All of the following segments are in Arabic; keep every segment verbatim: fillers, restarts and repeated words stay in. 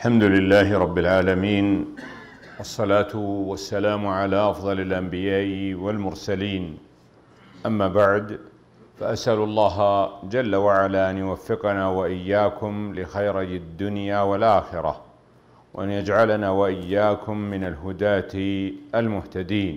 الحمد لله رب العالمين، والصلاة والسلام على أفضل الأنبياء والمرسلين. أما بعد، فأسأل الله جل وعلا أن يوفقنا وإياكم لخيري الدنيا والآخرة، وأن يجعلنا وإياكم من الهداة المهتدين.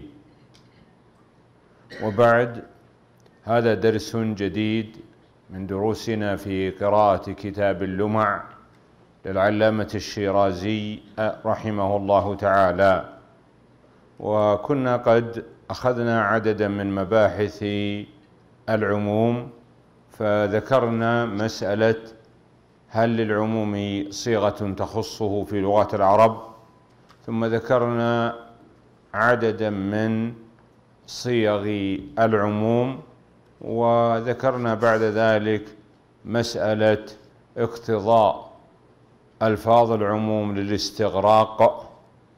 وبعد، هذا درس جديد من دروسنا في قراءة كتاب اللمع للعلامة الشيرازي رحمه الله تعالى. وكنا قد أخذنا عددا من مباحث العموم، فذكرنا مسألة هل للعموم صيغة تخصه في لغة العرب، ثم ذكرنا عددا من صيغ العموم، وذكرنا بعد ذلك مسألة اقتضاء ألفاظ العموم للاستغراق،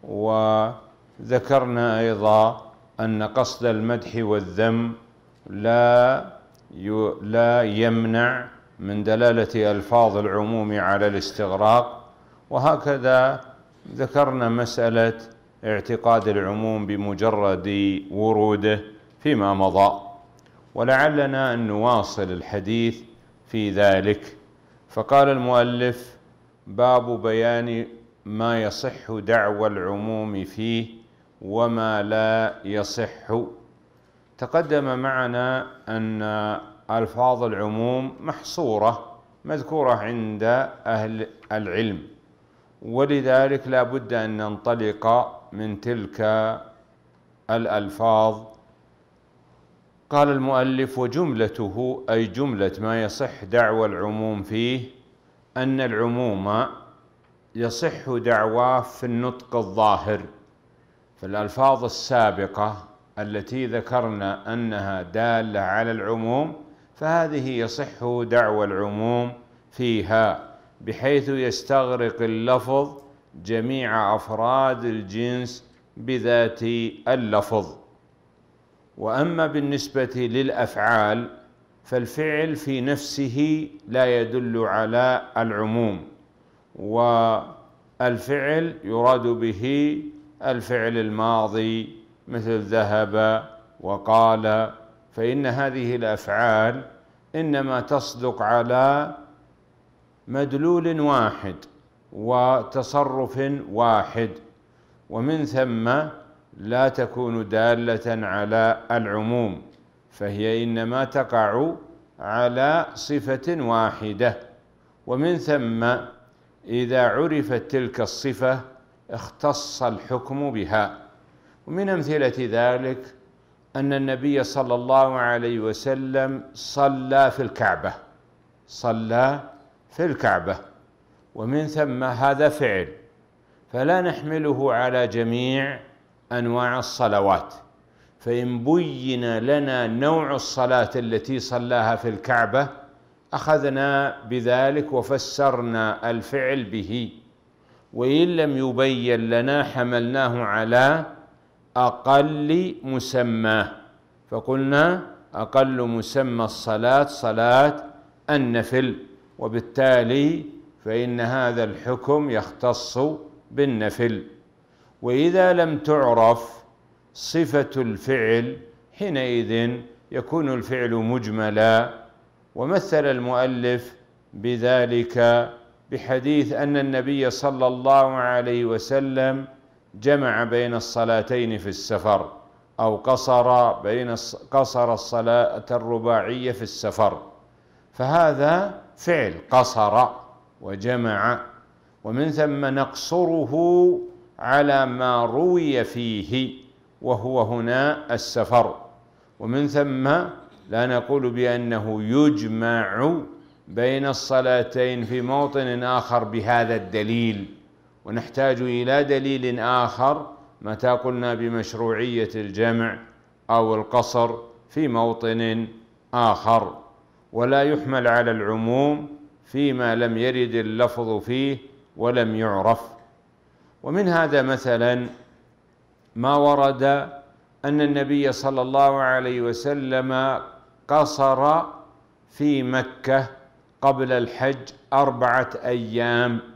وذكرنا أيضا أن قصد المدح والذم لا لا يمنع من دلالة ألفاظ العموم على الاستغراق. وهكذا ذكرنا مسألة اعتقاد العموم بمجرد وروده فيما مضى، ولعلنا أن نواصل الحديث في ذلك. فقال المؤلف: باب بيان ما يصح دعوى العموم فيه وما لا يصح. تقدم معنا أن ألفاظ العموم محصورة مذكورة عند أهل العلم، ولذلك لا بد أن ننطلق من تلك الألفاظ. قال المؤلف: وجملته، أي جملة ما يصح دعوى العموم فيه، أن العموم يصح دعواه في النطق الظاهر. فالألفاظ السابقة التي ذكرنا أنها دالة على العموم، فهذه يصح دعوى العموم فيها، بحيث يستغرق اللفظ جميع أفراد الجنس بذات اللفظ. وأما بالنسبة للأفعال، فالفعل في نفسه لا يدل على العموم، والفعل يراد به الفعل الماضي مثل ذهب وقال، فإن هذه الأفعال إنما تصدق على مدلول واحد وتصرف واحد، ومن ثم لا تكون دالة على العموم، فهي إنما تقع على صفة واحدة. ومن ثم إذا عرفت تلك الصفة اختص الحكم بها. ومن أمثلة ذلك أن النبي صلى الله عليه وسلم صلى في الكعبة صلى في الكعبة ومن ثم هذا فعل، فلا نحمله على جميع أنواع الصلوات. فإن بين لنا نوع الصلاة التي صلاها في الكعبة أخذنا بذلك وفسرنا الفعل به، وإن لم يبين لنا حملناه على أقل مسماه، فقلنا أقل مسمى الصلاة صلاة النفل، وبالتالي فإن هذا الحكم يختص بالنفل. وإذا لم تعرف صفة الفعل حينئذ يكون الفعل مجملا. ومثل المؤلف بذلك بحديث أن النبي صلى الله عليه وسلم جمع بين الصلاتين في السفر، أو قصر بين قصر الصلاة الرباعية في السفر، فهذا فعل قصر وجمع. ومن ثم نقصره على ما روي فيه، وهو هنا السفر. ومن ثم لا نقول بأنه يجمع بين الصلاتين في موطن آخر بهذا الدليل، ونحتاج إلى دليل آخر متى قلنا بمشروعية الجمع أو القصر في موطن آخر، ولا يحمل على العموم فيما لم يرد اللفظ فيه ولم يعرف. ومن هذا مثلا ما ورد أن النبي صلى الله عليه وسلم قصر في مكة قبل الحج أربعة أيام،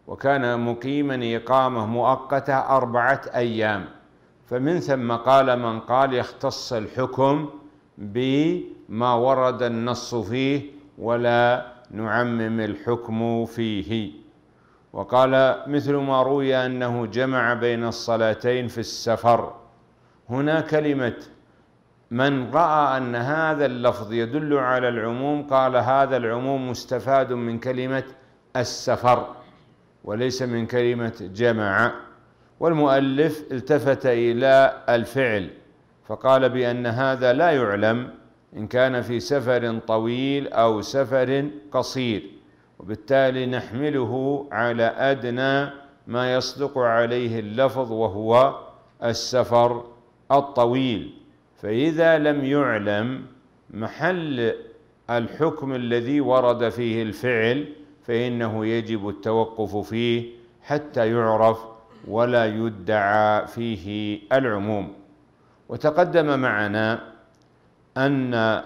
وكان مقيما إقامة مؤقتة أربعة أيام، فمن ثم قال من قال يختص الحكم بما ورد النص فيه ولا نعمم الحكم فيه. وقال مثل ما روي أنه جمع بين الصلاتين في السفر. هنا كلمة من رأى أن هذا اللفظ يدل على العموم قال هذا العموم مستفاد من كلمة السفر وليس من كلمة جمع. والمؤلف التفت إلى الفعل فقال بأن هذا لا يعلم إن كان في سفر طويل أو سفر قصير، وبالتالي نحمله على أدنى ما يصدق عليه اللفظ وهو السفر الطويل. فإذا لم يعلم محل الحكم الذي ورد فيه الفعل فإنه يجب التوقف فيه حتى يعرف ولا يدعى فيه العموم. وتقدم معنا أن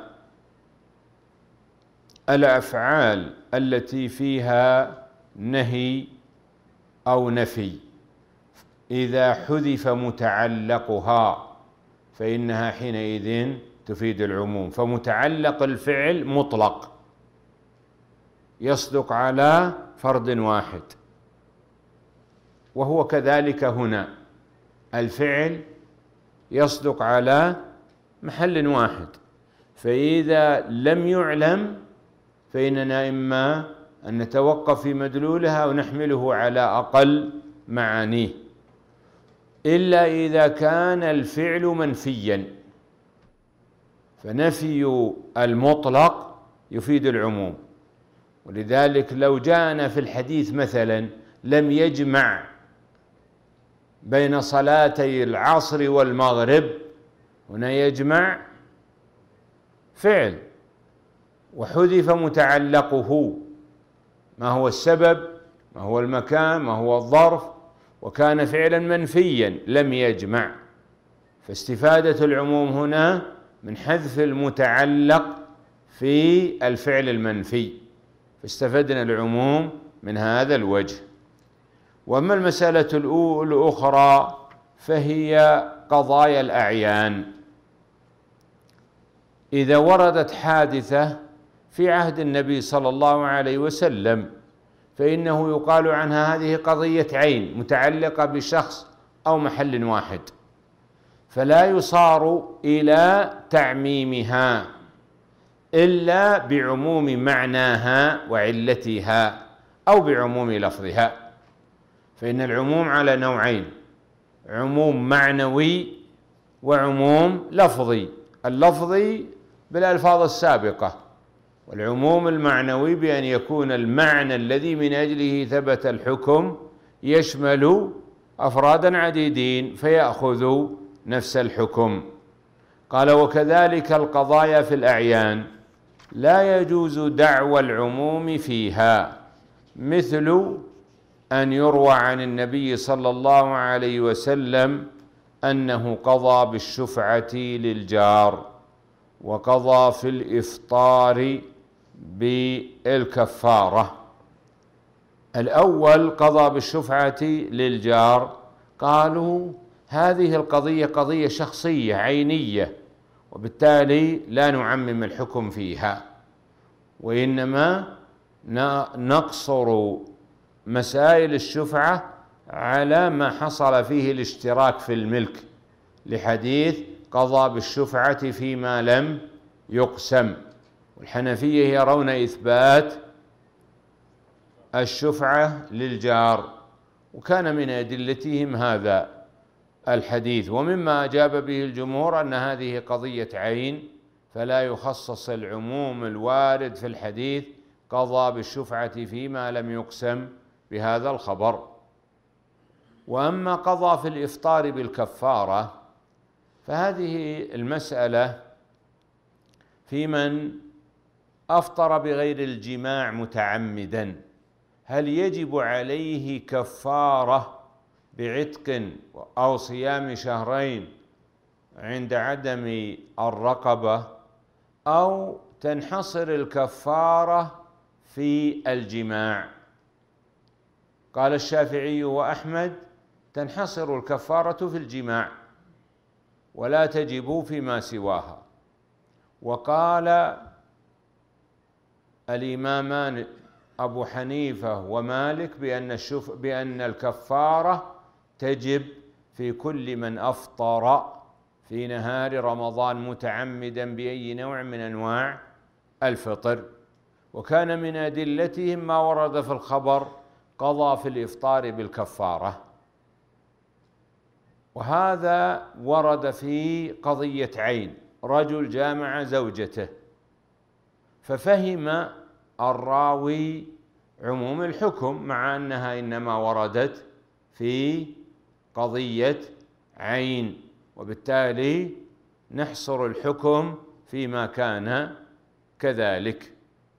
الأفعال التي فيها نهي أو نفي إذا حذف متعلقها فإنها حينئذ تفيد العموم. فمتعلق الفعل مطلق يصدق على فرد واحد، وهو كذلك هنا الفعل يصدق على محل واحد، فإذا لم يعلم فإننا إما أن نتوقف في مدلولها ونحمله على أقل معانيه، إلا إذا كان الفعل منفيا، فنفي المطلق يفيد العموم. ولذلك لو جاءنا في الحديث مثلا لم يجمع بين صلاتي العصر والمغرب، هنا يجمع فعل وحذف متعلقه، ما هو السبب، ما هو المكان، ما هو الظرف، وكان فعلا منفيا لم يجمع. فاستفادة العموم هنا من حذف المتعلق في الفعل المنفي، فاستفدنا العموم من هذا الوجه. وأما المسألة الأخرى فهي قضايا الأعيان. إذا وردت حادثة في عهد النبي صلى الله عليه وسلم فإنه يقال عنها هذه قضية عين متعلقة بشخص أو محل واحد، فلا يصار إلى تعميمها إلا بعموم معناها وعلتها أو بعموم لفظها. فإن العموم على نوعين: عموم معنوي وعموم لفظي. اللفظي بالألفاظ السابقة، والعموم المعنوي بأن يكون المعنى الذي من أجله ثبت الحكم يشمل أفرادا عديدين فيأخذ نفس الحكم. قال وكذلك القضايا في الأعيان لا يجوز دعوى العموم فيها، مثل أن يروى عن النبي صلى الله عليه وسلم أنه قضى بالشفعة للجار، وقضى في الإفطار بالكفارة. الأول قضى بالشفعة للجار، قالوا هذه القضية قضية شخصية عينية، وبالتالي لا نعمم الحكم فيها، وإنما نقصر مسائل الشفعة على ما حصل فيه الاشتراك في الملك، لحديث قضى بالشفعة فيما لم يقسم. والحنفية يرون إثبات الشفعة للجار، وكان من أدلتهم هذا الحديث. ومما أجاب به الجمهور أن هذه قضية عين، فلا يخصص العموم الوارد في الحديث قضى بالشفعة فيما لم يقسم بهذا الخبر. وأما قضى في الإفطار بالكفارة فهذه المسألة في من أفطر بغير الجماع متعمدا، هل يجب عليه كفارة بعتق أو صيام شهرين عند عدم الرقبة، أو تنحصر الكفارة في الجماع؟ قال الشافعي وأحمد: تنحصر الكفارة في الجماع ولا تجب فيما سواها. وقال الإمامان أبو حنيفة ومالك بأن الشف بأن الكفارة تجب في كل من أفطر في نهار رمضان متعمدا بأي نوع من أنواع الفطر. وكان من أدلتهم ما ورد في الخبر: قضى في الإفطار بالكفارة. وهذا ورد في قضية عين، رجل جامع زوجته ففهم الراوي عموم الحكم مع أنها إنما وردت في قضية عين، وبالتالي نحصر الحكم فيما كان كذلك.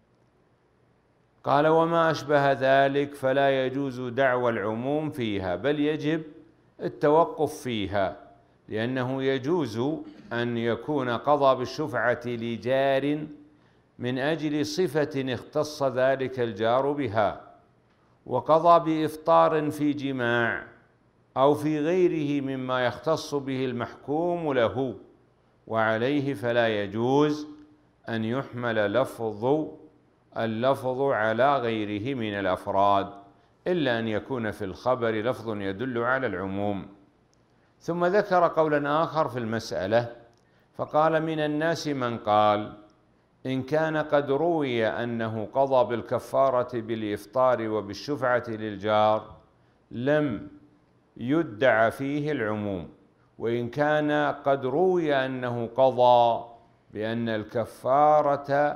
قال: وما أشبه ذلك فلا يجوز دعوى العموم فيها، بل يجب التوقف فيها، لأنه يجوز أن يكون قضى بالشفعة لجار من أجل صفة اختص ذلك الجار بها، وقضى بإفطار في جماع أو في غيره مما يختص به المحكوم له، وعليه فلا يجوز أن يحمل لفظ اللفظ على غيره من الأفراد، إلا أن يكون في الخبر لفظ يدل على العموم. ثم ذكر قولا آخر في المسألة فقال: من الناس من قال إن كان قد روي أنه قضى بالكفارة بالإفطار وبالشفعة للجار لم يدع فيه العموم، وإن كان قد روي أنه قضى بأن الكفارة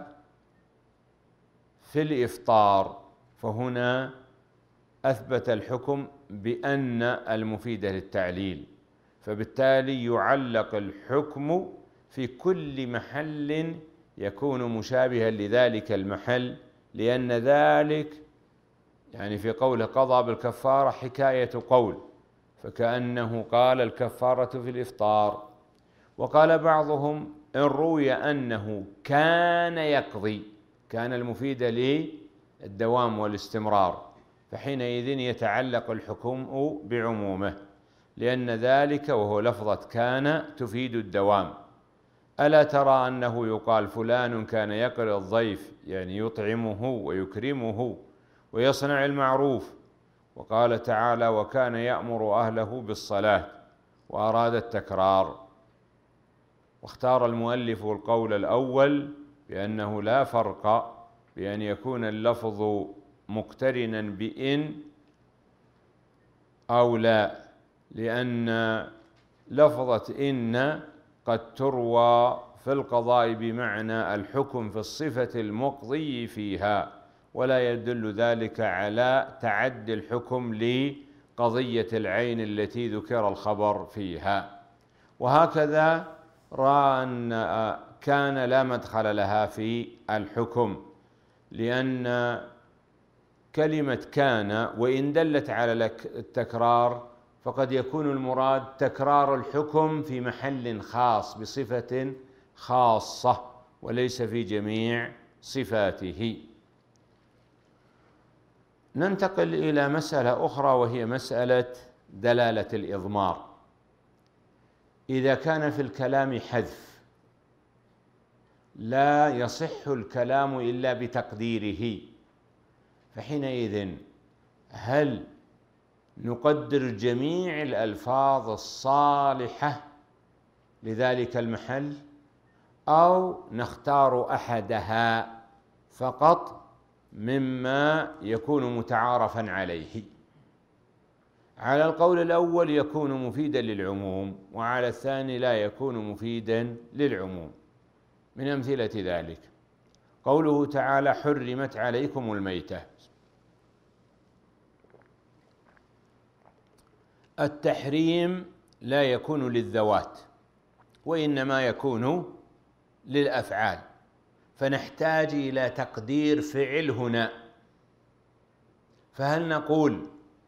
في الإفطار، فهنا أثبت الحكم بأن المفيد للتعليل، فبالتالي يعلق الحكم في كل محل يكون مشابها لذلك المحل، لأن ذلك يعني في قوله قضى بالكفارة حكاية قول، فكأنه قال الكفارة في الإفطار. وقال بعضهم إن روي أنه كان يقضي، كان المفيد للدوام والاستمرار، فحينئذ يتعلق الحكم بعمومه، لأن ذلك وهو لفظة كان تفيد الدوام. ألا ترى أنه يقال فلان كان يقري الضيف، يعني يطعمه ويكرمه ويصنع المعروف. وقال تعالى: وكان يأمر أهله بالصلاة، وأراد التكرار. واختار المؤلف القول الأول بأنه لا فرق بأن يكون اللفظ مقترنا بإن أو لا، لأن لفظة إن قد تروى في القضاء بمعنى الحكم في الصفة المقضي فيها، ولا يدل ذلك على تعدي الحكم لقضية العين التي ذكر الخبر فيها. وهكذا رأى أن كان لا مدخل لها في الحكم، لأن كلمة كان وإن دلت على التكرار فقد يكون المراد تكرار الحكم في محل خاص بصفة خاصة وليس في جميع صفاته. ننتقل إلى مسألة أخرى وهي مسألة دلالة الإضمار. إذا كان في الكلام حذف لا يصح الكلام إلا بتقديره، فحينئذ هل نقدر جميع الألفاظ الصالحة لذلك المحل أو نختار أحدها فقط مما يكون متعارفا عليه؟ على القول الأول يكون مفيدا للعموم، وعلى الثاني لا يكون مفيدا للعموم. من أمثلة ذلك قوله تعالى: حرمت عليكم الميتة. التحريم لا يكون للذوات وإنما يكون للأفعال، فنحتاج إلى تقدير فعل هنا. فهل نقول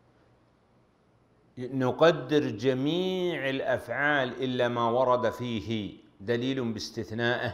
نقدر جميع الأفعال إلا ما ورد فيه دليل باستثنائه،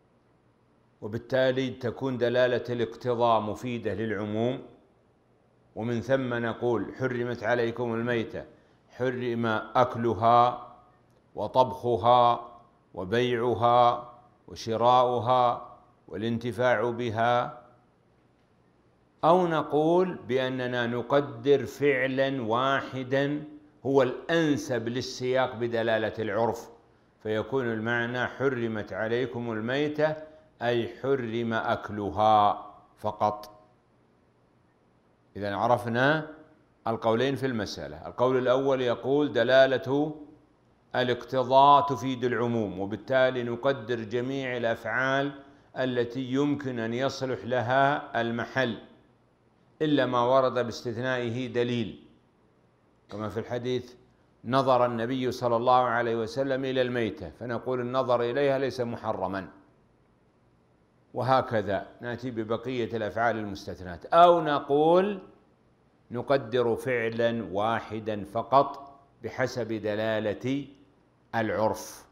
وبالتالي تكون دلالة الاقتضاء مفيدة للعموم؟ ومن ثم نقول حرمت عليكم الميتة، حرم أكلها وطبخها وبيعها وشراؤها والانتفاع بها، أو نقول بأننا نقدر فعلا واحدا هو الأنسب للسياق بدلالة العرف، فيكون المعنى حرمت عليكم الميتة أي حرم أكلها فقط. إذن عرفنا القولين في المسألة. القول الأول يقول دلالة الاقتضاء تفيد العموم، وبالتالي نقدر جميع الأفعال التي يمكن أن يصلح لها المحل إلا ما ورد باستثنائه دليل، كما في الحديث نظر النبي صلى الله عليه وسلم إلى الميتة، فنقول النظر إليها ليس محرما، وهكذا نأتي ببقية الأفعال المستثنات. أو نقول نقدر فعلا واحدا فقط بحسب دلالة العرف.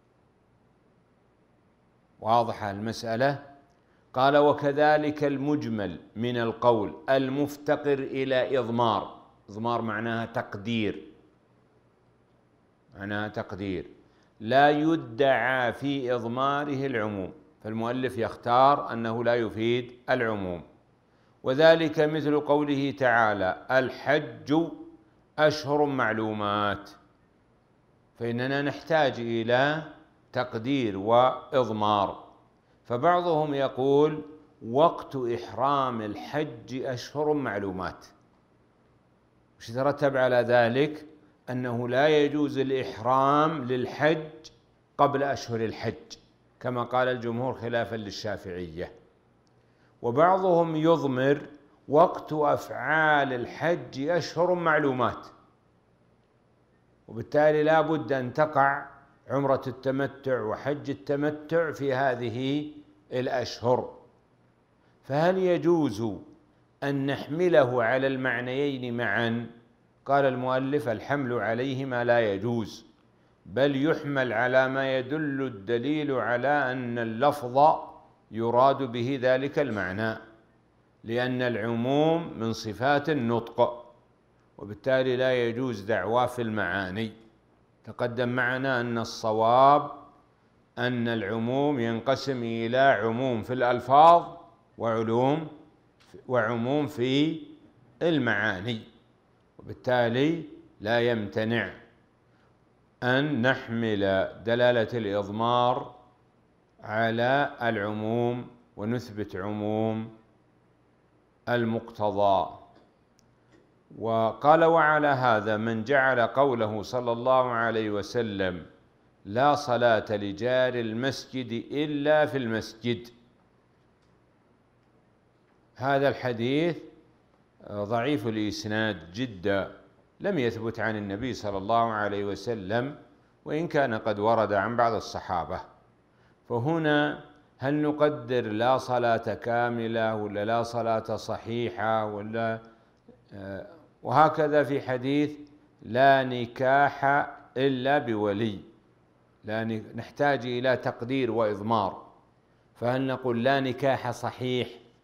واضحة المسألة؟ قال وكذلك المجمل من القول المفتقر إلى إضمار. إضمار معناها تقدير، معناها تقدير لا يدعى في إضماره العموم، فالمؤلف يختار أنه لا يفيد العموم. وذلك مثل قوله تعالى الحج أشهر معلومات، فإننا نحتاج إلى تقدير وإضمار. فبعضهم يقول وقت إحرام الحج أشهر معلومات، وش يترتب على ذلك؟ أنه لا يجوز الإحرام للحج قبل أشهر الحج كما قال الجمهور خلافا للشافعية. وبعضهم يضمر وقت أفعال الحج أشهر معلومات، وبالتالي لا بد أن تقع عمرة التمتع وحج التمتع في هذه الأشهر. فهل يجوز أن نحمله على المعنيين معا؟ قال المؤلف الحمل عليهما لا يجوز، بل يحمل على ما يدل الدليل على أن اللفظ يراد به ذلك المعنى، لأن العموم من صفات النطق، وبالتالي لا يجوز دعواه في المعاني. تقدم معنا أن الصواب أن العموم ينقسم إلى عموم في الألفاظ وعلوم وعموم في المعاني، وبالتالي لا يمتنع أن نحمل دلالة الإضمار على العموم ونثبت عموم المقتضى. وقال وعلى هذا من جعل قوله صلى الله عليه وسلم لا صلاة لجار المسجد إلا في المسجد، هذا الحديث ضعيف الإسناد جدا، لم يثبت عن النبي صلى الله عليه وسلم، وإن كان قد ورد عن بعض الصحابة. فهنا هل نقدر لا صلاة كاملة ولا لا صلاة صحيحة ولا وهكذا في حديث لا نكاح إلا بولي، لا نحتاج إلى تقدير وإضمار. فهل نقول لا نكاح صحيح؟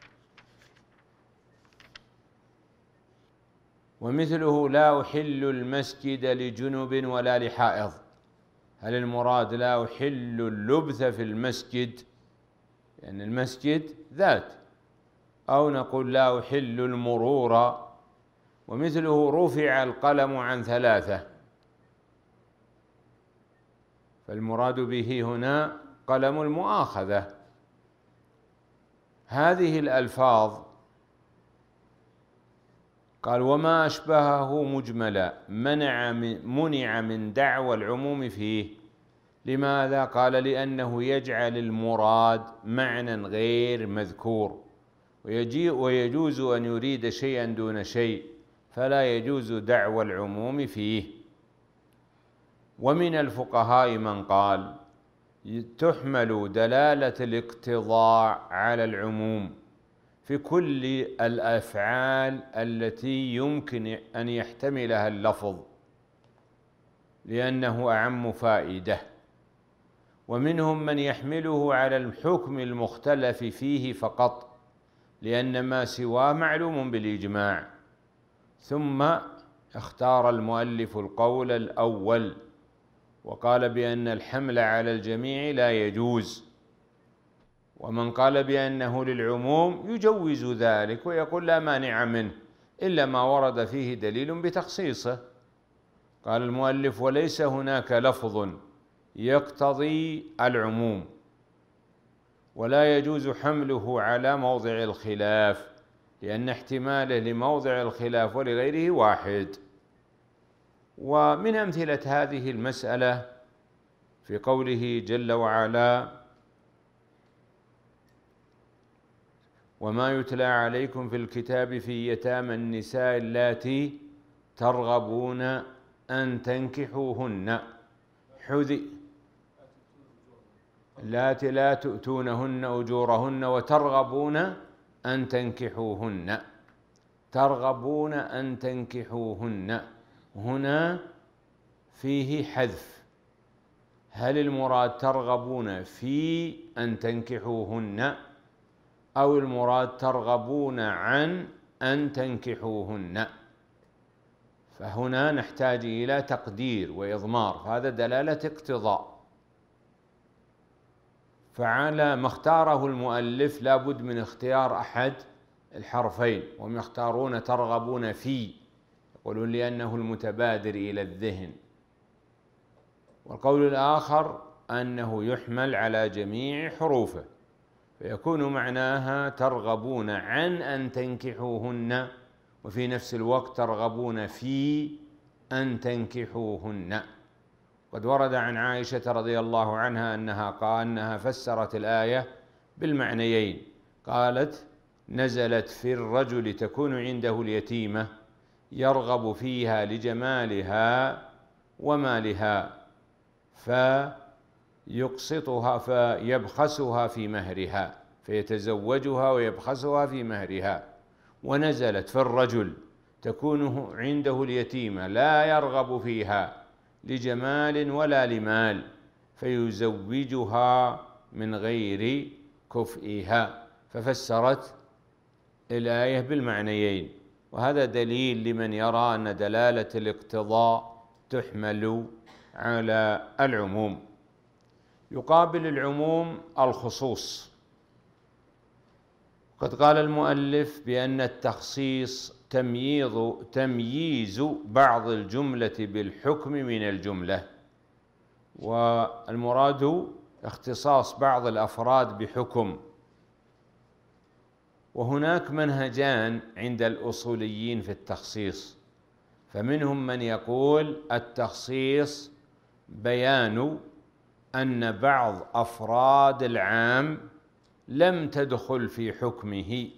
ومثله لا أحل المسجد لجنب ولا لحائض، هل المراد لا أحل اللبث في المسجد لأن يعني المسجد ذات، أو نقول لا أحل المرور؟ ومثله رفع القلم عن ثلاثة، فالمراد به هنا قلم المؤاخذة. هذه الألفاظ قال وما أشبهه مجملا منع من, منع من دعوى العموم فيه. لماذا؟ قال لأنه يجعل المراد معنى غير مذكور، ويجوز أن يريد شيئا دون شيء، فلا يجوز دعوى العموم فيه. ومن الفقهاء من قال تحمل دلالة الاقتضاء على العموم في كل الأفعال التي يمكن أن يحتملها اللفظ لأنه أعم فائدة. ومنهم من يحمله على الحكم المختلف فيه فقط، لأن ما سواه معلوم بالإجماع، ثم اختار المؤلف القول الأول وقال بأن الحمل على الجميع لا يجوز، ومن قال بأنه للعموم يجوز ذلك ويقول لا مانع منه إلا ما ورد فيه دليل بتخصيصه. قال المؤلف: وليس هناك لفظ يقتضي العموم، ولا يجوز حمله على موضع الخلاف، لأن احتماله لموضع الخلاف ولغيره واحد. ومن أمثلة هذه المسألة في قوله جل وعلا: وما يتلى عليكم في الكتاب في يتامى النساء اللاتي ترغبون أن تنكحوهن حذي اللاتي لا تؤتونهن أجورهن وترغبون أن تنكحوهن ترغبون أن تنكحوهن هنا فيه حذف. هل المراد ترغبون في أن تنكحوهن أو المراد ترغبون عن أن تنكحوهن؟ فهنا نحتاج إلى تقدير وإضمار، فهذا دلالة اقتضاء. فعلى ما اختاره المؤلف لا بد من اختيار أحد الحرفين، وهم يختارون ترغبون في، يقولون لأنه المتبادر إلى الذهن. والقول الآخر أنه يحمل على جميع حروفه، فيكون معناها ترغبون عن أن تنكحوهن، وفي نفس الوقت ترغبون في أن تنكحوهن. قد ورد عن عائشة رضي الله عنها أنها قال أنها فسرت الآية بالمعنيين، قالت: نزلت في الرجل تكون عنده اليتيمة يرغب فيها لجمالها ومالها فيقسطها فيبخسها في مهرها، فيتزوجها ويبخسها في مهرها. ونزلت في الرجل تكون عنده اليتيمة لا يرغب فيها لجمال ولا لمال فيزوجها من غير كفئها، ففسرت الآية بالمعنيين. وهذا دليل لمن يرى أن دلالة الاقتضاء تحمل على العموم. يقابل العموم الخصوص. قد قال المؤلف بأن التخصيص تمييز تمييز بعض الجملة بالحكم من الجملة، والمراد اختصاص بعض الأفراد بحكم. وهناك منهجان عند الأصوليين في التخصيص، فمنهم من يقول التخصيص بيان أن بعض أفراد العام لم تدخل في حكمه،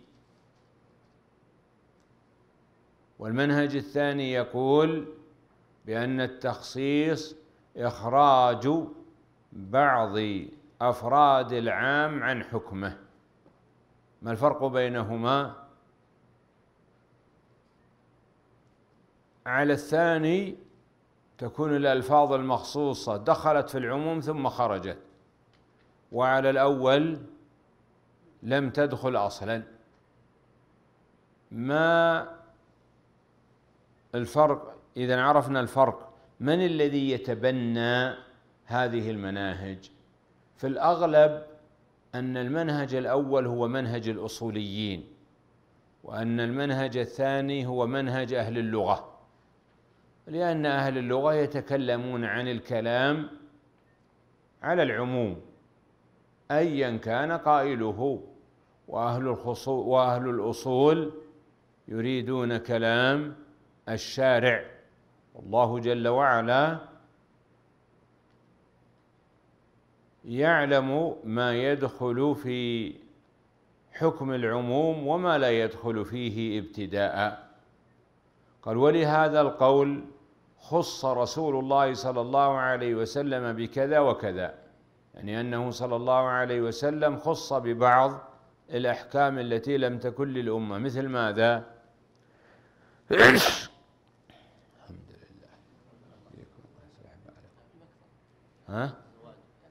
والمنهج الثاني يقول بأن التخصيص إخراج بعض أفراد العام عن حكمه. ما الفرق بينهما؟ على الثاني تكون الألفاظ المخصوصة دخلت في العموم ثم خرجت، وعلى الأول لم تدخل أصلا. ما الفرق؟ إذا عرفنا الفرق، من الذي يتبنى هذه المناهج؟ في الأغلب أن المنهج الأول هو منهج الأصوليين، وأن المنهج الثاني هو منهج أهل اللغة، لأن أهل اللغة يتكلمون عن الكلام على العموم أيا كان قائله، وأهل وأهل الأصول يريدون كلام الشارع. والله جل وعلا يعلم ما يدخل في حكم العموم وما لا يدخل فيه ابتداء. قال: ولهذا القول خص رسول الله صلى الله عليه وسلم بكذا وكذا، يعني أنه صلى الله عليه وسلم خص ببعض الأحكام التي لم تكن للأمة. مثل ماذا؟ الحمد لله. ها؟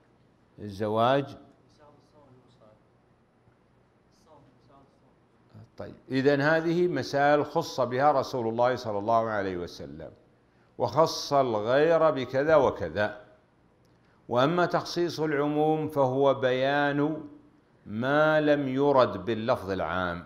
الزواج طيب، إذن هذه مسائل خص بها رسول الله صلى الله عليه وسلم، وخص الغير بكذا وكذا. وأما تخصيص العموم فهو بيان ما لم يرد باللفظ العام،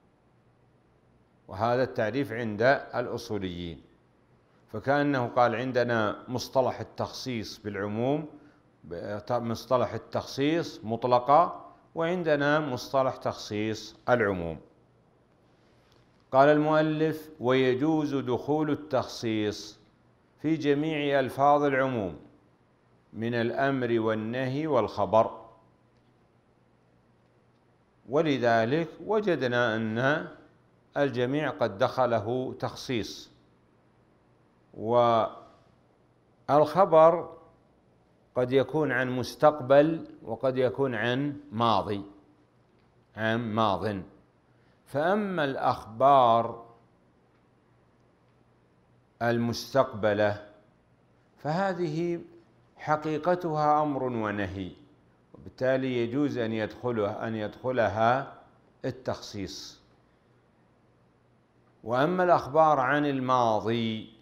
وهذا التعريف عند الأصوليين. فكأنه قال عندنا مصطلح التخصيص بالعموم، مصطلح التخصيص مطلقة، وعندنا مصطلح تخصيص العموم. قال المؤلف: ويجوز دخول التخصيص في جميع ألفاظ العموم من الأمر والنهي والخبر. ولذلك وجدنا أن الجميع قد دخله تخصيص. والخبر قد يكون عن مستقبل وقد يكون عن ماضي، عن ماض. فأما الأخبار المستقبلة فهذه حقيقتها أمر ونهي، وبالتالي يجوز أن يدخلها أن يدخلها التخصيص. وأما الأخبار عن الماضي،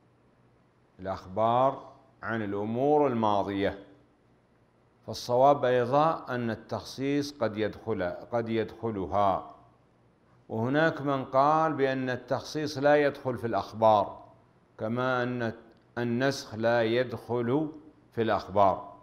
الأخبار عن الأمور الماضية، فالصواب أيضا أن التخصيص قد يدخل قد يدخلها. وهناك من قال بأن التخصيص لا يدخل في الأخبار، كما أن النسخ لا يدخل في الأخبار.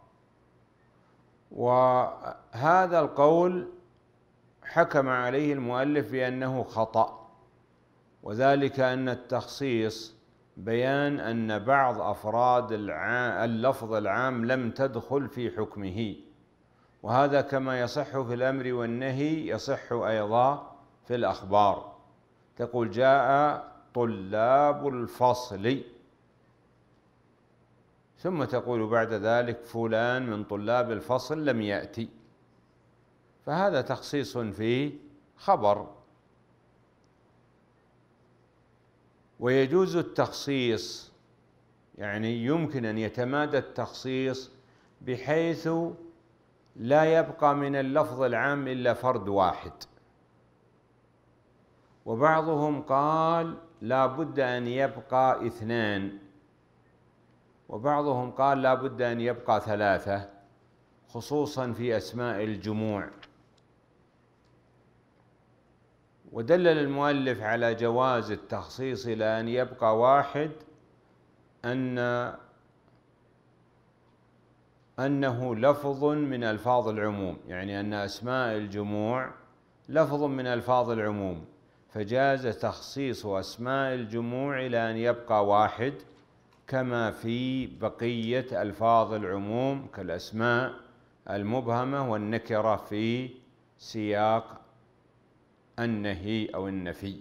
وهذا القول حكم عليه المؤلف بأنه خطأ، وذلك أن التخصيص بيان أن بعض أفراد اللفظ العام لم تدخل في حكمه، وهذا كما يصح في الأمر والنهي يصح أيضا في الأخبار. تقول: جاء طلاب الفصل، ثم تقول بعد ذلك: فلان من طلاب الفصل لم يأتي، فهذا تخصيص في خبر. ويجوز التخصيص، يعني يمكن أن يتمادى التخصيص بحيث لا يبقى من اللفظ العام إلا فرد واحد. وبعضهم قال لا بد أن يبقى اثنان، وبعضهم قال لا بد أن يبقى ثلاثة، خصوصا في أسماء الجموع. ودلل المؤلف على جواز التخصيص إلى أن يبقى واحد أن أنه لفظ من ألفاظ العموم، يعني أن أسماء الجموع لفظ من ألفاظ العموم، فجاز تخصيص أسماء الجموع إلى أن يبقى واحد، كما في بقية ألفاظ العموم كالأسماء المبهمة والنكرة في سياق النهي أو النفي.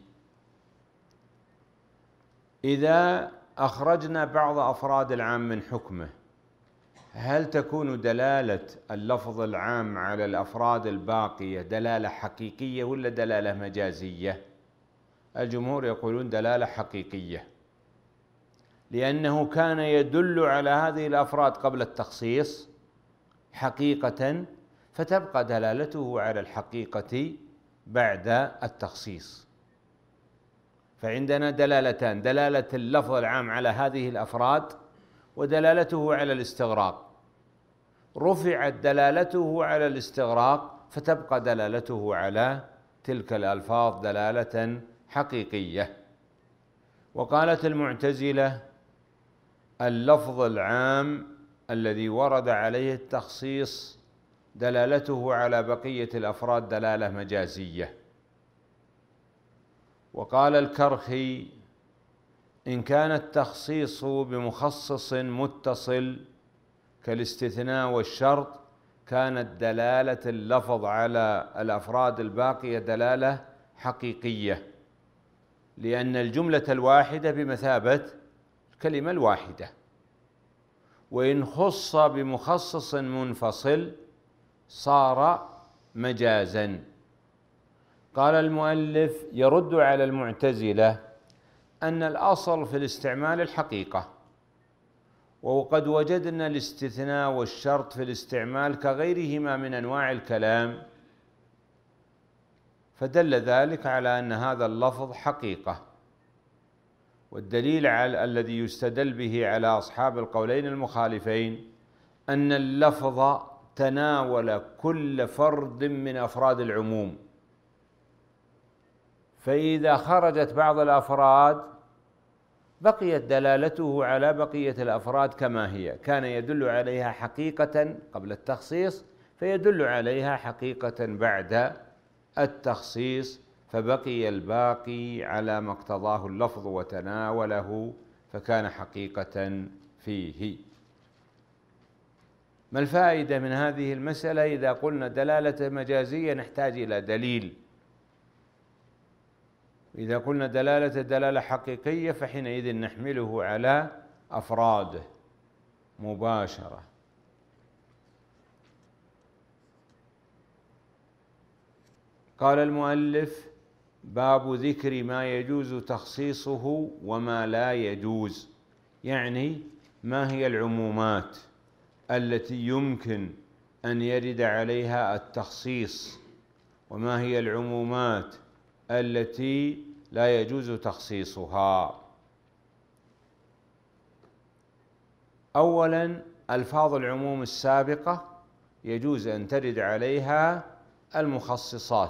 إذا أخرجنا بعض أفراد العام من حكمه، هل تكون دلالة اللفظ العام على الأفراد الباقية دلالة حقيقية ولا دلالة مجازية؟ الجمهور يقولون دلالة حقيقية، لأنه كان يدل على هذه الأفراد قبل التخصيص حقيقة، فتبقى دلالته على الحقيقة بعد التخصيص. فعندنا دلالتان: دلالة اللفظ العام على هذه الأفراد، ودلالته على الاستغراق. رفعت دلالته على الاستغراق، فتبقى دلالته على تلك الألفاظ دلالة حقيقية. وقالت المعتزلة: اللفظ العام الذي ورد عليه التخصيص دلالته على بقية الأفراد دلالة مجازية. وقال الكرخي: إن كان التخصيص بمخصص متصل كالاستثناء والشرط، كانت دلالة اللفظ على الأفراد الباقية دلالة حقيقية، لأن الجملة الواحدة بمثابة الكلمة الواحدة. وإن خص بمخصص منفصل صار مجازا. قال المؤلف: يرد على المعتزلة أن الأصل في الاستعمال الحقيقة، وقد وجدنا الاستثناء والشرط في الاستعمال كغيرهما من أنواع الكلام، فدل ذلك على أن هذا اللفظ حقيقة. والدليل على الذي يستدل به على أصحاب القولين المخالفين أن اللفظ تناول كل فرد من أفراد العموم، فإذا خرجت بعض الأفراد بقيت دلالته على بقية الأفراد كما هي، كان يدل عليها حقيقة قبل التخصيص فيدل عليها حقيقة بعد التخصيص، فبقي الباقي على ما اقتضاه اللفظ وتناوله فكان حقيقة فيه. ما الفائدة من هذه المسألة؟ إذا قلنا دلالة مجازية نحتاج إلى دليل، إذا قلنا دلالة دلالة حقيقية فحينئذ نحمله على أفراده مباشرة. قال المؤلف: باب ذكر ما يجوز تخصيصه وما لا يجوز، يعني ما هي العمومات التي يمكن أن يرد عليها التخصيص، وما هي العمومات التي لا يجوز تخصيصها. أولاً، ألفاظ العموم السابقة يجوز أن ترد عليها المخصصات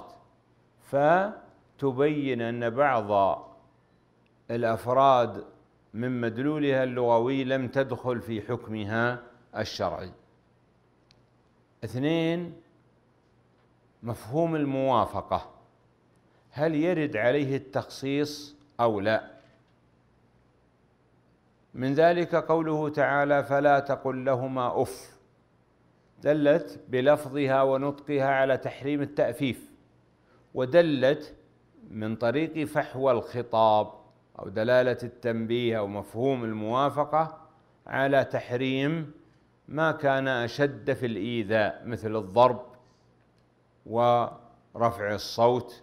فتبين أن بعض الأفراد من مدلولها اللغوي لم تدخل في حكمها الشرعي. اثنين، مفهوم الموافقة، هل يرد عليه التخصيص أو لا؟ من ذلك قوله تعالى: فلا تقل لهما أف، دلت بلفظها ونطقها على تحريم التأفيف، ودلت من طريق فحوى الخطاب أو دلالة التنبيه أو مفهوم الموافقة على تحريم ما كان أشد في الإيذاء مثل الضرب ورفع الصوت.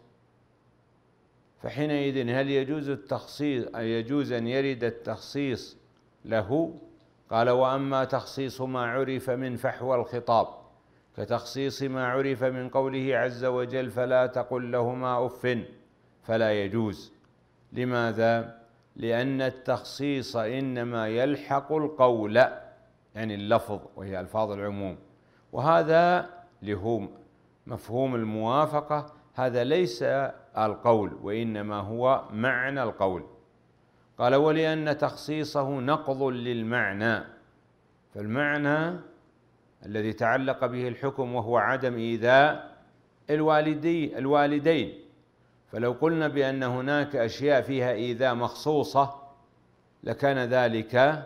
فحينئذ هل يجوز التخصيص يجوز أن يرد التخصيص له؟ قال: وأما تخصيص ما عرف من فحوى الخطاب كتخصيص ما عرف من قوله عز وجل: فلا تقل لهما أف، فلا يجوز. لماذا؟ لأن التخصيص إنما يلحق القول، يعني اللفظ وهي ألفاظ العموم، وهذا لهم مفهوم الموافقة، هذا ليس القول وإنما هو معنى القول. قال: ولأن تخصيصه نقض للمعنى، فالمعنى الذي تعلق به الحكم وهو عدم إيذاء الوالدي الوالدين، فلو قلنا بأن هناك أشياء فيها إيذاء مخصوصة لكان ذلك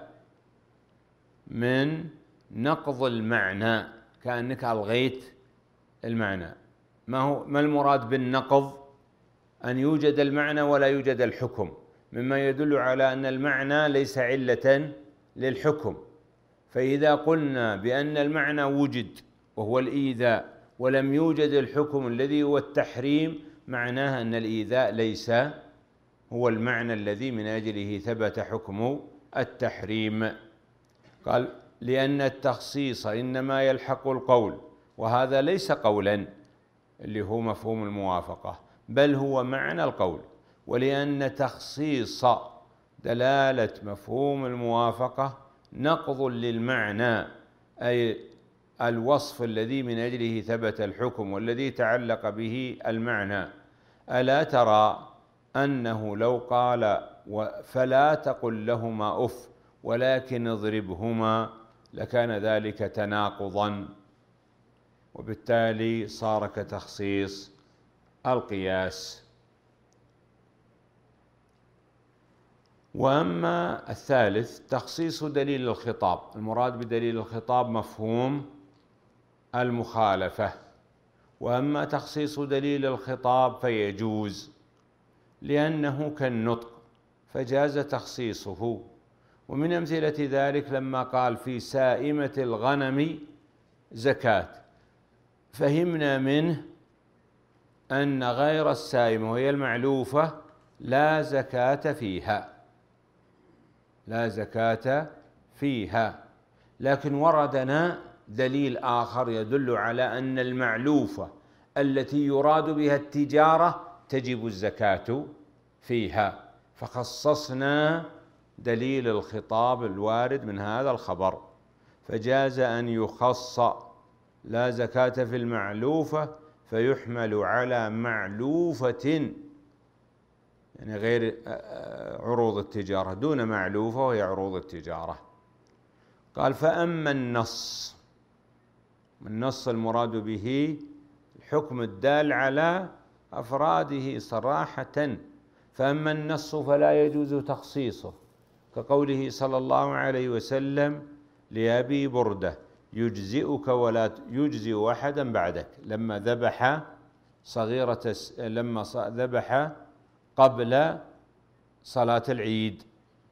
من نقض المعنى، كأنك ألغيت المعنى. ما هو ما المراد بالنقض؟ أن يوجد المعنى ولا يوجد الحكم، مما يدل على أن المعنى ليس علة للحكم. فإذا قلنا بأن المعنى وجد وهو الإيذاء ولم يوجد الحكم الذي هو التحريم، معناها أن الإيذاء ليس هو المعنى الذي من أجله ثبت حكم التحريم. قال: لأن التخصيص إنما يلحق القول، وهذا ليس قولا اللي هو مفهوم الموافقة، بل هو معنى القول. ولأن تخصيص دلالة مفهوم الموافقة نقض للمعنى، أي الوصف الذي من أجله ثبت الحكم والذي تعلق به المعنى. ألا ترى أنه لو قال: فلا تقل لهما أف ولكن اضربهما، لكان ذلك تناقضا، وبالتالي صار كتخصيص القياس. وأما الثالث تخصيص دليل الخطاب، المراد بدليل الخطاب مفهوم المخالفة. وأما تخصيص دليل الخطاب فيجوز لأنه كالنطق فجاز تخصيصه. ومن أمثلة ذلك لما قال: في سائمة الغنم زكاة، فهمنا منه أن غير السائمة وهي المعلوفة لا زكاة فيها، لا زكاة فيها. لكن وردنا دليل آخر يدل على أن المعلوفة التي يراد بها التجارة تجب الزكاة فيها، فخصصنا دليل الخطاب الوارد من هذا الخبر، فجاز أن يخص لا زكاة في المعلوفة فيحمل على معلوفة، يعني غير عروض التجارة، دون معلوفة وهي عروض التجارة. قال فأما النص، النص المراد به الحكم الدال على أفراده صراحة، فأما النص فلا يجوز تخصيصه، كقوله صلى الله عليه وسلم لأبي بردة يجزئك ولا يجزئ أحدا بعدك، لما ذبح صغيرة لما ذبح قبل صلاة العيد،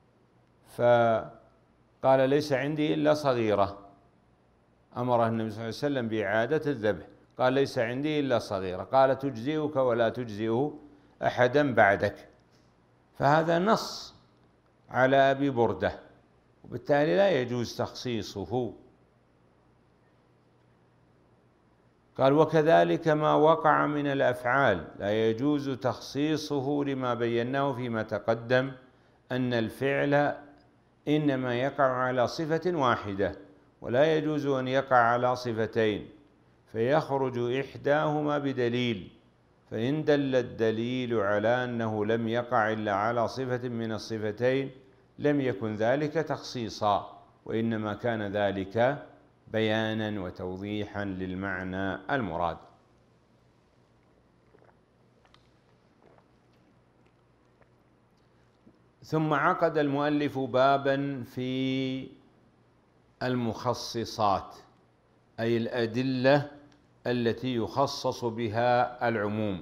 فقال ليس عندي إلا صغيرة، أمره النبي صلى الله عليه وسلم بإعادة الذبح، قال ليس عندي إلا صغيرة، قال تجزئك ولا تجزئ أحدا بعدك، فهذا نص على أبي بردة، وبالتالي لا يجوز تخصيصه. قال وكذلك ما وقع من الأفعال لا يجوز تخصيصه، لما بيناه فيما تقدم أن الفعل إنما يقع على صفة واحدة، ولا يجوز أن يقع على صفتين، فيخرج إحداهما بدليل، فإن دل الدليل على أنه لم يقع إلا على صفة من الصفتين لم يكن ذلك تخصيصا، وإنما كان ذلك بيانا وتوضيحا للمعنى المراد. ثم عقد المؤلف بابا في المخصصات، أي الأدلة التي يخصص بها العموم،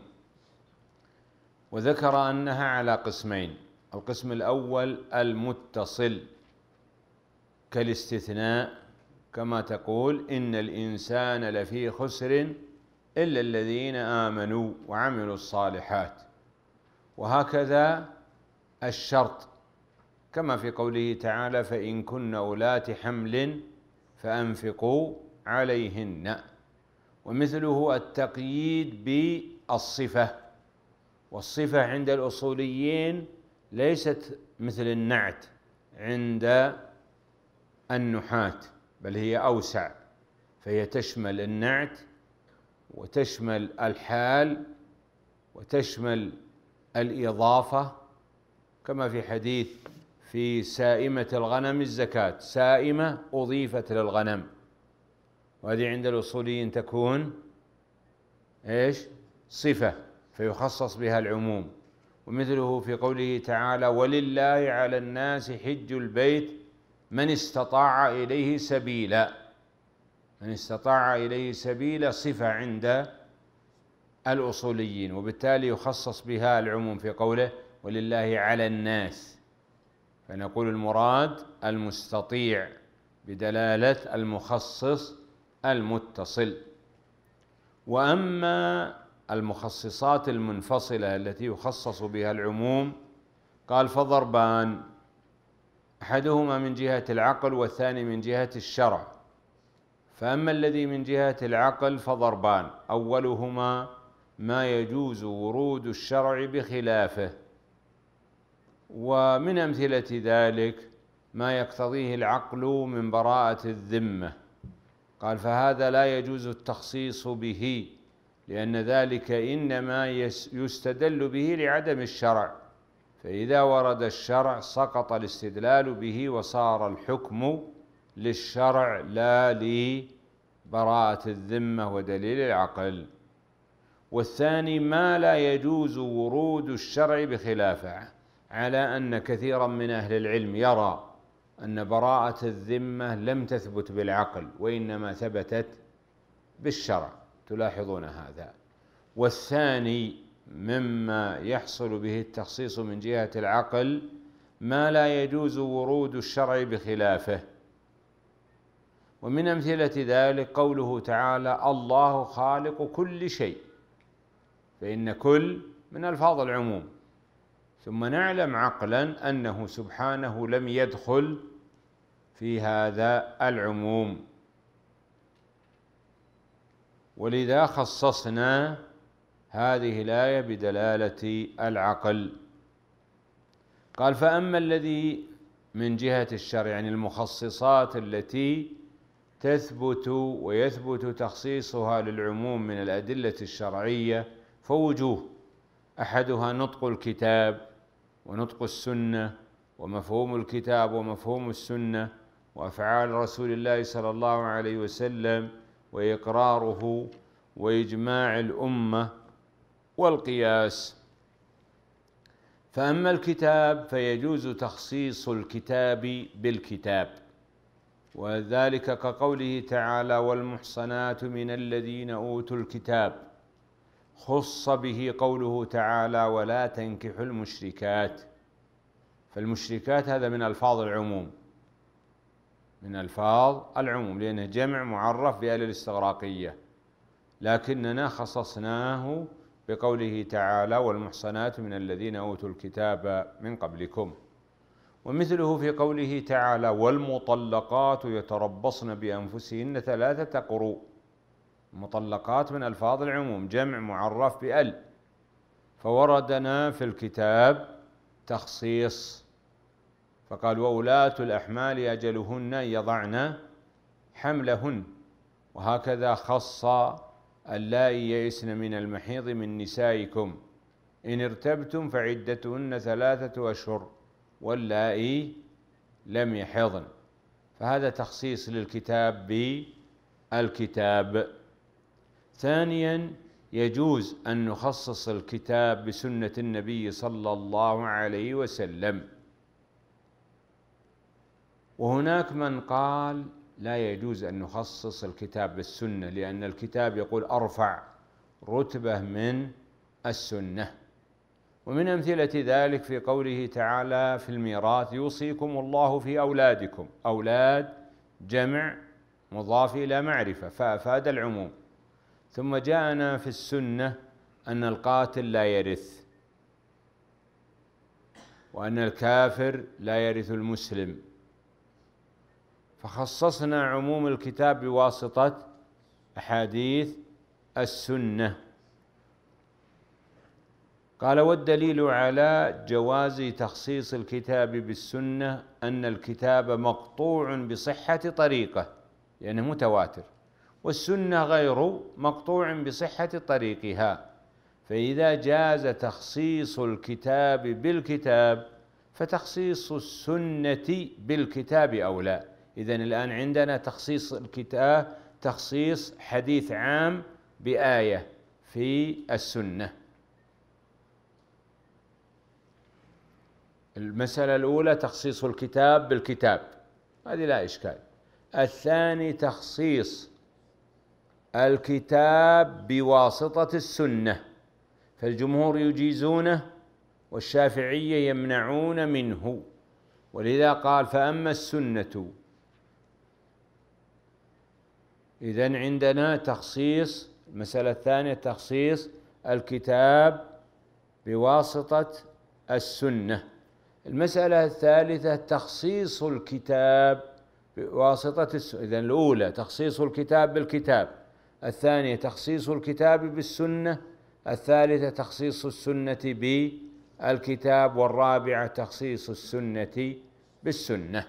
وذكر أنها على قسمين: القسم الأول المتصل كالاستثناء، كما تقول إن الإنسان لفي خسر إلا الذين آمنوا وعملوا الصالحات، وهكذا الشرط كما في قوله تعالى فإن كن أولات حمل فأنفقوا عليهن، ومثله التقييد بالصفة، والصفة عند الأصوليين ليست مثل النعت عند النحاة، بل هي أوسع، فهي تشمل النعت وتشمل الحال وتشمل الإضافة، كما في حديث في سائمة الغنم الزكاة، سائمة أضيفت للغنم، وهذه عند الأصوليين تكون إيش؟ صفة، فيخصص بها العموم. ومثله في قوله تعالى ولله على الناس حج البيت من استطاع إليه سبيلا، من استطاع إليه سبيلا صفة عند الأصوليين، وبالتالي يخصص بها العموم في قوله ولله على الناس، فنقول المراد المستطيع بدلالة المخصص المتصل. وأما المخصصات المنفصلة التي يخصص بها العموم قال فضربان: أحدهما من جهة العقل والثاني من جهة الشرع. فأما الذي من جهة العقل فضربان: أولهما ما يجوز ورود الشرع بخلافه، ومن أمثلة ذلك ما يقتضيه العقل من براءة الذمة، قال فهذا لا يجوز التخصيص به، لأن ذلك إنما يستدل به لعدم الشرع، فإذا ورد الشرع سقط الاستدلال به وصار الحكم للشرع لا لبراءة الذمة ودليل العقل. والثاني ما لا يجوز ورود الشرع بخلافه، على أن كثيرا من أهل العلم يرى أن براءة الذمة لم تثبت بالعقل وإنما ثبتت بالشرع، تلاحظون هذا. والثاني مما يحصل به التخصيص من جهة العقل ما لا يجوز ورود الشرع بخلافه، ومن أمثلة ذلك قوله تعالى الله خالق كل شيء، فإن كل من ألفاظ العموم، ثم نعلم عقلا أنه سبحانه لم يدخل في هذا العموم. ولذا خصصنا هذه الآية بدلالة العقل. قال فأما الذي من جهة الشرع، يعني المخصصات التي تثبت ويثبت تخصيصها للعموم من الأدلة الشرعية فوجوه، أحدها نطق الكتاب ونطق السنة ومفهوم الكتاب ومفهوم السنة وأفعال رسول الله صلى الله عليه وسلم وإقراره وإجماع الأمة والقياس. فأما الكتاب فيجوز تخصيص الكتاب بالكتاب، وذلك كقوله تعالى والمحصنات من الذين أوتوا الكتاب، خص به قوله تعالى ولا تنكحوا المشركات. فالمشركات هذا من ألفاظ العموم، من ألفاظ العموم لأنه جمع معرف بآل الاستغراقية، لكننا خصصناه بقوله تعالى والمحصنات من الذين أوتوا الكتاب من قبلكم. ومثله في قوله تعالى والمطلقات يتربصن بأنفسهن ثلاثة قروء. المطلقات من ألفاظ العموم جمع معرف بأل، فوردنا في الكتاب تخصيص فقال وأولاة الأحمال أجلهن يضعن حملهن، وهكذا خص اللائي يئسن من المحيض من نسائكم إن ارتبتم فعدتهن ثلاثة أشهر واللائي لم يحضن. فهذا تخصيص للكتاب بالكتاب. ثانيا يجوز أن نخصص الكتاب بسنة النبي صلى الله عليه وسلم، وهناك من قال لا يجوز أن نخصص الكتاب بالسنة لأن الكتاب يقول أرفع رتبة من السنة. ومن أمثلة ذلك في قوله تعالى في الميراث يوصيكم الله في أولادكم، أولاد جمع مضاف إلى معرفة فأفاد العموم. ثم جاءنا في السنة أن القاتل لا يرث، وأن الكافر لا يرث المسلم، فخصصنا عموم الكتاب بواسطة أحاديث السنة. قال والدليل على جواز تخصيص الكتاب بالسنة أن الكتاب مقطوع بصحة طريقه لأنه يعني متواتر، والسنة غير مقطوع بصحة طريقها، فإذا جاز تخصيص الكتاب بالكتاب فتخصيص السنة بالكتاب أولى. إذن الآن عندنا تخصيص الكتاب تخصيص حديث عام بآية في السنة. المسألة الأولى تخصيص الكتاب بالكتاب، هذه لا إشكال. الثاني تخصيص الكتاب بواسطة السنة، فالجمهور يجيزونه والشافعية يمنعون منه، ولذا قال فأما السنة. إذن عندنا تخصيص المسألة الثانية تخصيص الكتاب بواسطة السنة. المسألة الثالثة تخصيص الكتاب بواسطة السنة. إذن الأولى تخصيص الكتاب بالكتاب، الثانية تخصيص الكتاب بالسنة، الثالثة تخصيص السنة بالكتاب، والرابعة تخصيص السنة بالسنة.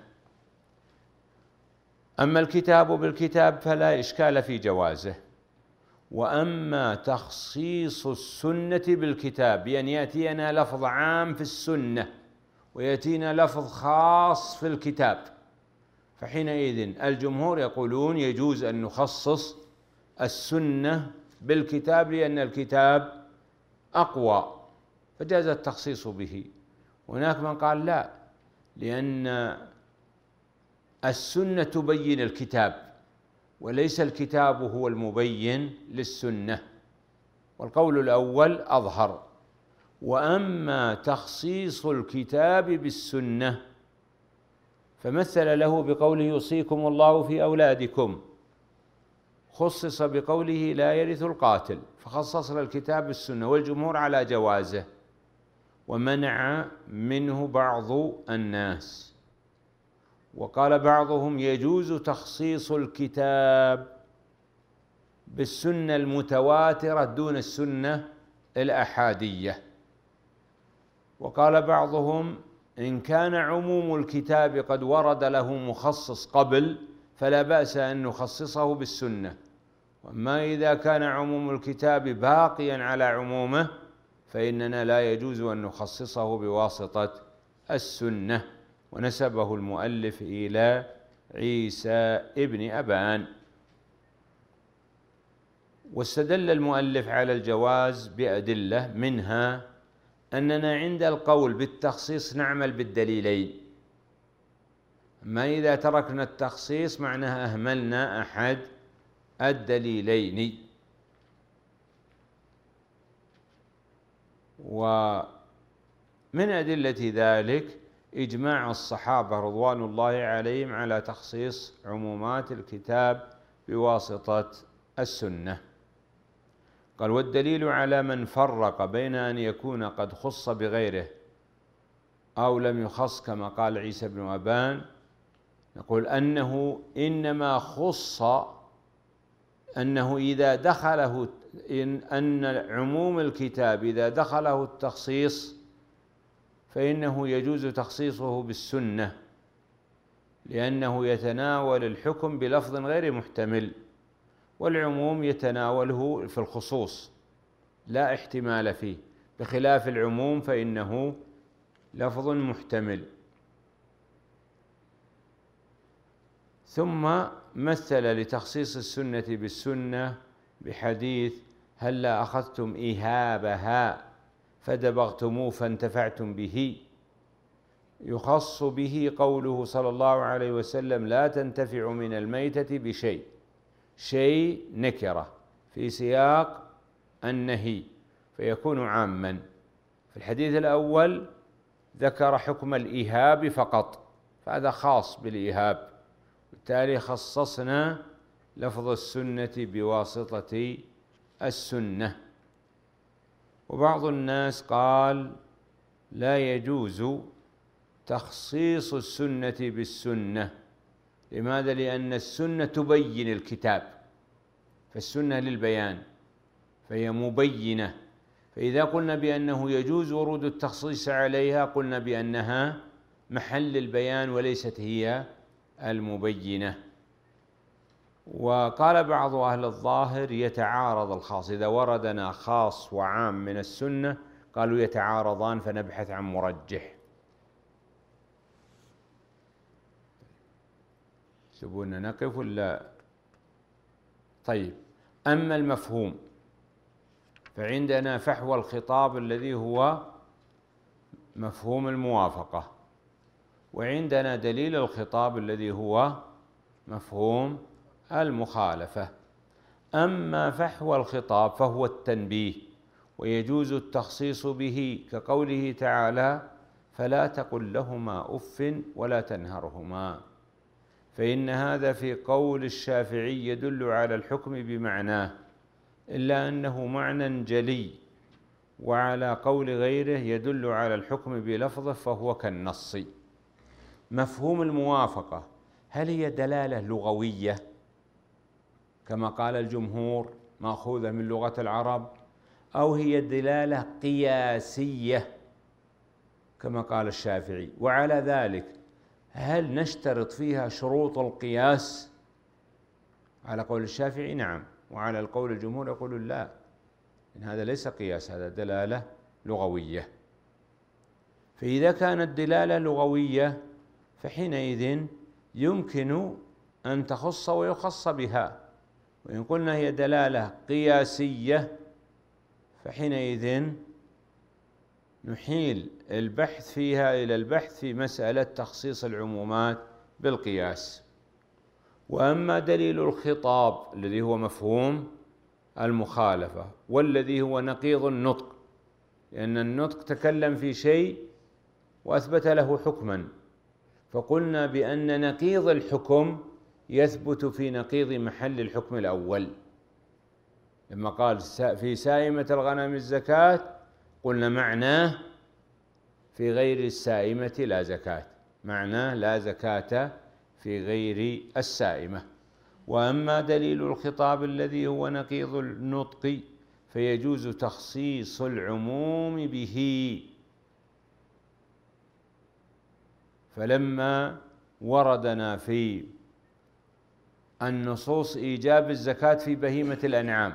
أما الكتاب بالكتاب فلا إشكال في جوازه، وأما تخصيص السنة بالكتاب بأن يأتينا لفظ عام في السنة ويأتينا لفظ خاص في الكتاب، فحينئذ الجمهور يقولون يجوز أن نخصص السنة بالكتاب لأن الكتاب أقوى فجاز التخصيص به. هناك من قال لا، لأن السنة تبين الكتاب وليس الكتاب هو المبين للسنة، والقول الأول أظهر. وأما تخصيص الكتاب بالسنة فمثل له بقوله يوصيكم الله في أولادكم، خصص بقوله لا يرث القاتل، فخصصنا الكتاب بالسنة، والجمهور على جوازه، ومنع منه بعض الناس. وقال بعضهم يجوز تخصيص الكتاب بالسنة المتواترة دون السنة الأحادية. وقال بعضهم إن كان عموم الكتاب قد ورد له مخصص قبل فلا بأس أن نخصصه بالسنة، وأما إذا كان عموم الكتاب باقيا على عمومه فإننا لا يجوز أن نخصصه بواسطة السنة. ونسبه المؤلف إلى عيسى ابن أبان. واستدل المؤلف على الجواز بأدلة، منها أننا عند القول بالتخصيص نعمل بالدليلين، أما إذا تركنا التخصيص معناها أهملنا أحد الدليلين. ومن أدلة ذلك إجماع الصحابة رضوان الله عليهم على تخصيص عمومات الكتاب بواسطة السنة. قال والدليل على من فرق بين أن يكون قد خص بغيره أو لم يخص كما قال عيسى بن أبان، نقول أنه إنما خص أنه إذا دخله إن, أن عموم الكتاب إذا دخله التخصيص فإنه يجوز تخصيصه بالسنة، لأنه يتناول الحكم بلفظ غير محتمل، والعموم يتناوله في الخصوص لا احتمال فيه، بخلاف العموم فإنه لفظ محتمل. ثم مثل لتخصيص السنة بالسنة بحديث هلا أخذتم إهابها فدبغتموه فانتفعتم به، يخص به قوله صلى الله عليه وسلم لا تنتفع من الميتة بشيء، شيء نكرة في سياق النهي فيكون عاما. في الحديث الأول ذكر حكم الإيهاب فقط فهذا خاص بالإيهاب، بالتالي خصصنا لفظ السنة بواسطة السنة. وبعض الناس قال لا يجوز تخصيص السنة بالسنة. لماذا؟ لأن السنة تبين الكتاب، فالسنة للبيان فهي مبينة، فإذا قلنا بأنه يجوز ورود التخصيص عليها قلنا بأنها محل البيان وليست هي المبينة. وقال بعض أهل الظاهر يتعارض الخاص، إذا وردنا خاص وعام من السنة قالوا يتعارضان فنبحث عن مرجح. تبون نقف ولا؟ طيب، أما المفهوم فعندنا فحوى الخطاب الذي هو مفهوم الموافقة، وعندنا دليل الخطاب الذي هو مفهوم المخالفة. أما فحوى الخطاب فهو التنبيه، ويجوز التخصيص به كقوله تعالى فلا تقل لهما أف ولا تنهرهما، فإن هذا في قول الشافعي يدل على الحكم بمعناه، إلا أنه معنى جلي، وعلى قول غيره يدل على الحكم بلفظه فهو كالنص. مفهوم الموافقة هل هي دلالة لغوية كما قال الجمهور مأخوذة من لغة العرب، أو هي دلالة قياسية كما قال الشافعي؟ وعلى ذلك هل نشترط فيها شروط القياس؟ على قول الشافعي نعم، وعلى القول الجمهور يقول لا، إن هذا ليس قياس، هذا دلالة لغوية. فإذا كانت دلالة لغوية فحينئذ يمكن أن تخص ويخص بها، وإن قلنا هي دلالة قياسية فحينئذ نحيل البحث فيها إلى البحث في مسألة تخصيص العمومات بالقياس. وأما دليل الخطاب الذي هو مفهوم المخالفة والذي هو نقيض النطق، لأن النطق تكلم في شيء وأثبت له حكما، فقلنا بأن نقيض الحكم يثبت في نقيض محل الحكم الأول. لما قال في سائمة الغنم الزكاة قلنا معناه في غير السائمة لا زكاة، معناه لا زكاة في غير السائمة. وأما دليل الخطاب الذي هو نقيض النطق فيجوز تخصيص العموم به. فلما وردنا في النصوص إيجاب الزكاة في بهيمة الأنعام،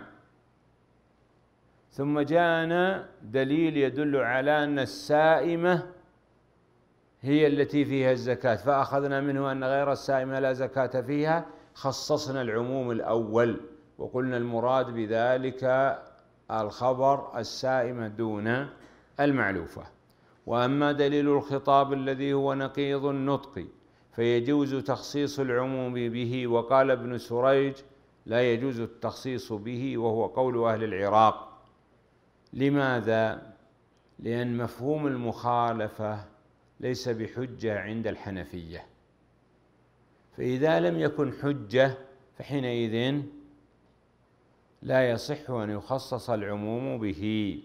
ثم جاءنا دليل يدل على أن السائمة هي التي فيها الزكاة، فأخذنا منه أن غير السائمة لا زكاة فيها، خصصنا العموم الأول وقلنا المراد بذلك الخبر السائمة دون المعلوفة. وأما دليل الخطاب الذي هو نقيض النطق فيجوز تخصيص العموم به. وقال ابن سريج لا يجوز التخصيص به، وهو قول أهل العراق. لماذا؟ لأن مفهوم المخالفة ليس بحجة عند الحنفية، فإذا لم يكن حجة فحينئذ لا يصح أن يخصص العموم به.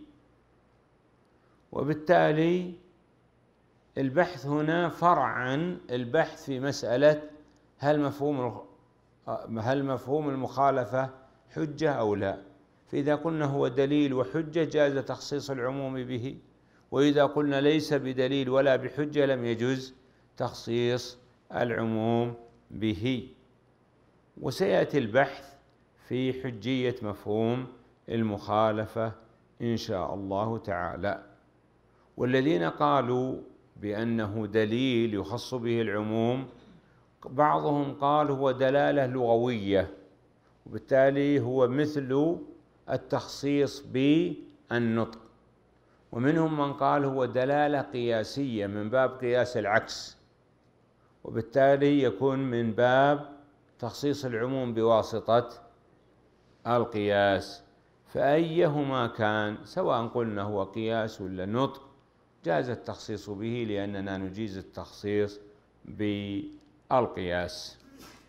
وبالتالي البحث هنا فرع عن البحث في مسألة هل مفهوم هل مفهوم المخالفة حجة أو لا. فإذا قلنا هو دليل وحجة جاز تخصيص العموم به، وإذا قلنا ليس بدليل ولا بحجة لم يجوز تخصيص العموم به. وسيأتي البحث في حجية مفهوم المخالفة إن شاء الله تعالى. والذين قالوا بأنه دليل يخص به العموم بعضهم قال هو دلالة لغوية، وبالتالي هو مثل التخصيص بالنطق، ومنهم من قال هو دلالة قياسية من باب قياس العكس، وبالتالي يكون من باب تخصيص العموم بواسطة القياس. فأيهما كان سواء قلنا هو قياس ولا نطق جاز التخصيص به، لأننا نجيز التخصيص بالقياس.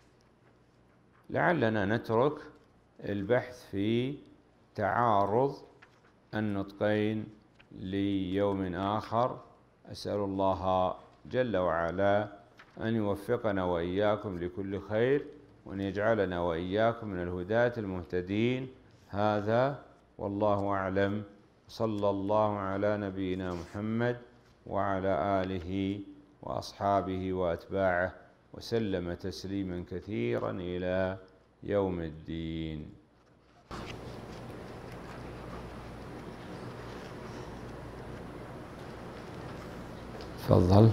لعلنا نترك البحث في تعارض النطقين ليوم آخر. أسأل الله جل وعلا أن يوفقنا وإياكم لكل خير، وأن يجعلنا وإياكم من الهداة المهتدين. هذا والله أعلم. صلى الله على نبينا محمد وعلى آله وأصحابه وأتباعه وسلم تسليما كثيرا إلى يوم الدين. تفضل.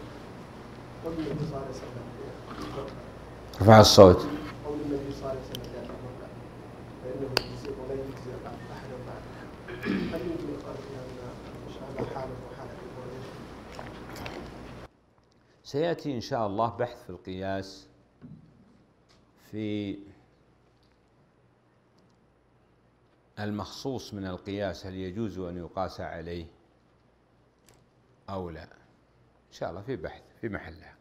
رفع الصوت. قول النبي صلى الله عليه وسلم فإنه يجزئ ولا يجزئ أحد بعده، هل يمكن القول بأن هذا حالة وحالة الولد؟ سيأتي إن شاء الله بحث في القياس في المخصوص من القياس، هل يجوز أن يقاس عليه أو لا. إن شاء الله في بحث في محلها.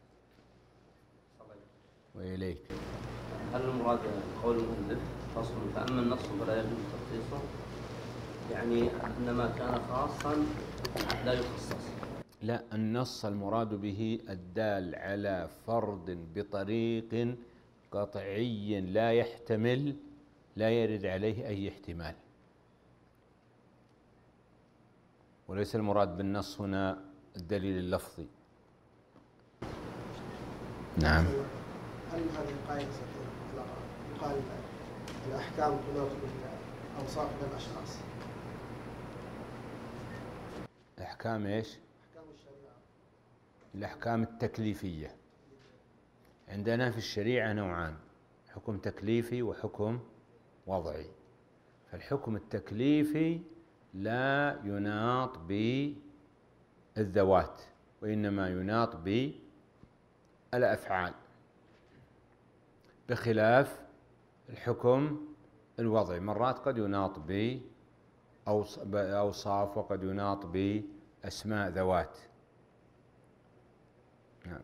وإليك. هل المراد قول المؤلف فصل فأما النص فلا يجوز تخصيصه، يعني أنما كان خاصا لا يخصص؟ لا، النص المراد به الدال على فرد بطريق قطعي لا يحتمل لا يرد عليه أي احتمال، وليس المراد بالنص هنا الدليل اللفظي. نعم. هل هذه القاعدة يقال الأحكام تناط بالأوصاف للأشخاص؟ الأحكام إيش؟ أحكام الشريعة. الأحكام التكليفية عندنا في الشريعة نوعان، حكم تكليفي وحكم وضعي. فالحكم التكليفي لا يناط بالذوات، وإنما يناط بالأفعال، بخلاف الحكم الوضعي مرات قد يناط بأوصاف وقد يناط بأسماء ذوات. نعم.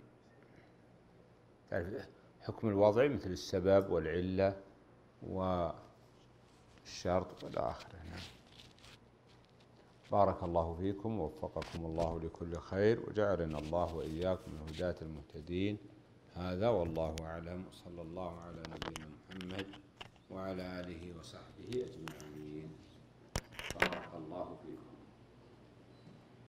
الحكم الوضعي مثل السبب والعلة والشرط والى آخره. نعم. بارك الله فيكم ووفقكم الله لكل خير، وجعلنا الله وإياكم من الهداة المهتدين. هذا والله أعلم، وصلى الله على نبينا محمد وعلى آله وصحبه أجمعين. بارك الله فيكم.